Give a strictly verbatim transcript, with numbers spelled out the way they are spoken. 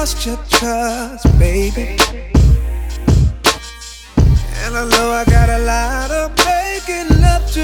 lost your trust, baby. And I know I got a lot of making up to